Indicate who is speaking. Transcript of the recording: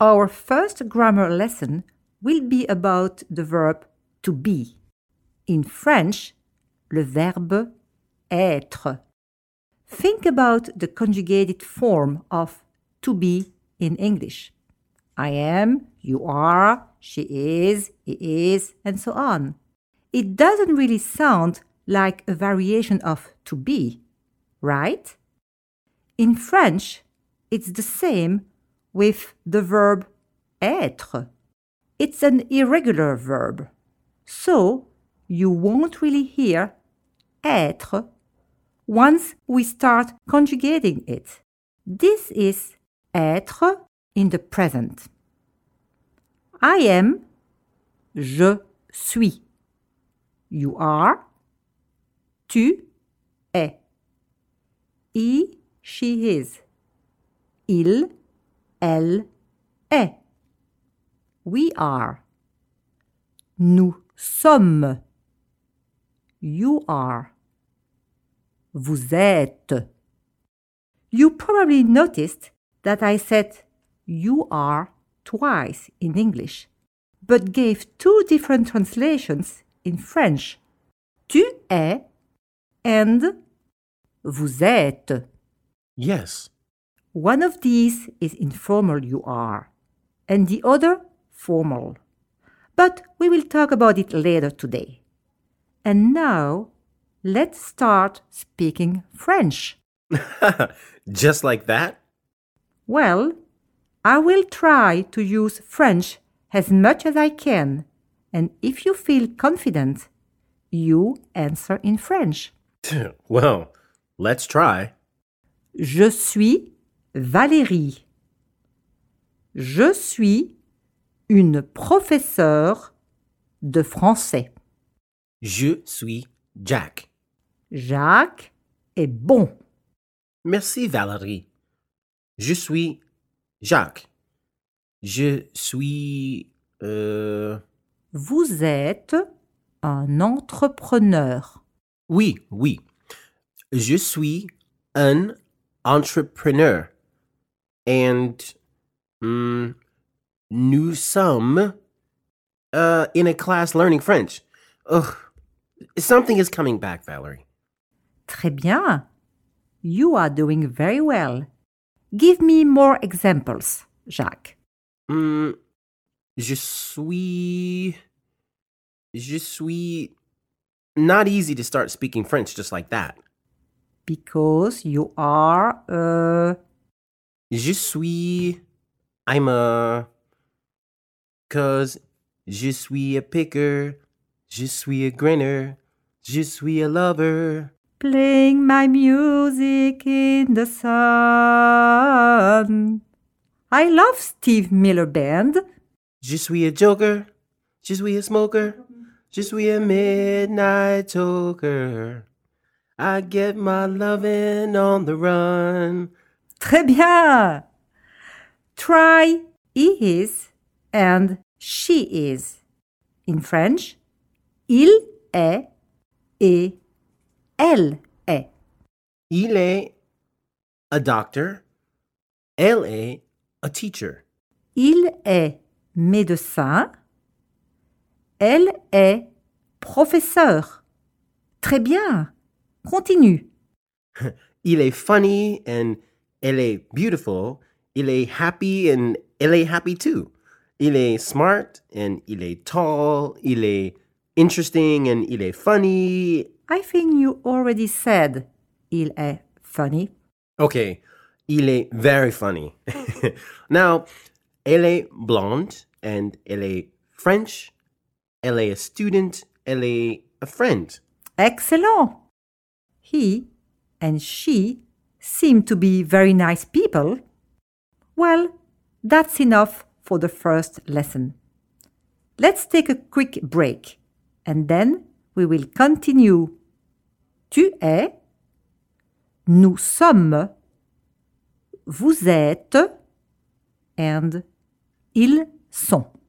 Speaker 1: Our first grammar lesson will be about the verb to be. In French, le verbe être. Think about the conjugated form of to be in English. I am, you are, she is, he is, and so on. It doesn't really sound like a variation of to be, right? In French, it's the same with the verb être. It's an irregular verb, so you won't really hear être once we start conjugating it. This is être in the present. I am, je suis. You are, tu es. He, she is. Il, elle est. We are. Nous sommes. You are. Vous êtes. You probably noticed that I said you are twice in English, but gave two different translations in French. Tu es and vous êtes.
Speaker 2: Yes.
Speaker 1: One of these is informal you are, and the other formal. But we will talk about it later today. And now, let's start speaking French.
Speaker 2: Just like that?
Speaker 1: Well, I will try to use French as much as I can, and if you feel confident, you answer in French.
Speaker 2: Well, let's try.
Speaker 1: Je suis Valérie. Je suis une professeure de français.
Speaker 2: Je suis Jack.
Speaker 1: Jacques est bon.
Speaker 2: Merci, Valérie. Je suis Jacques. Je suis...
Speaker 1: Vous êtes un entrepreneur.
Speaker 2: Oui, oui. Je suis un entrepreneur. And nous sommes in a class learning French. Ugh. Something is coming back, Valerie.
Speaker 1: Très bien. You are doing very well. Give me more examples, Jacques.
Speaker 2: Je suis not easy to start speaking French just like that.
Speaker 1: Because you are
Speaker 2: Cause je suis a picker, je suis a grinner, je suis a lover.
Speaker 1: playing my music in the sun. I love Steve Miller Band.
Speaker 2: Je suis a joker, je suis a smoker, je suis a midnight toker. I get my lovin' on the run.
Speaker 1: Très bien. Try he is and she is. In French, il est et elle est.
Speaker 2: Il est a doctor, elle est a teacher.
Speaker 1: Il est médecin. Elle est professeur. Très bien. Continue.
Speaker 2: Il est funny and elle est beautiful. Il est happy and elle est happy too. Il est smart and il est tall. Il est interesting and il est funny.
Speaker 1: I think you already said il est funny.
Speaker 2: Okay, il est very funny. Now, elle est blonde and elle est French. Elle est a student. Elle est a friend.
Speaker 1: Excellent. He and she seem to be very nice people. Well, that's enough for the first lesson. Let's take a quick break and then we will continue. Tu es, nous sommes, vous êtes, and ils sont.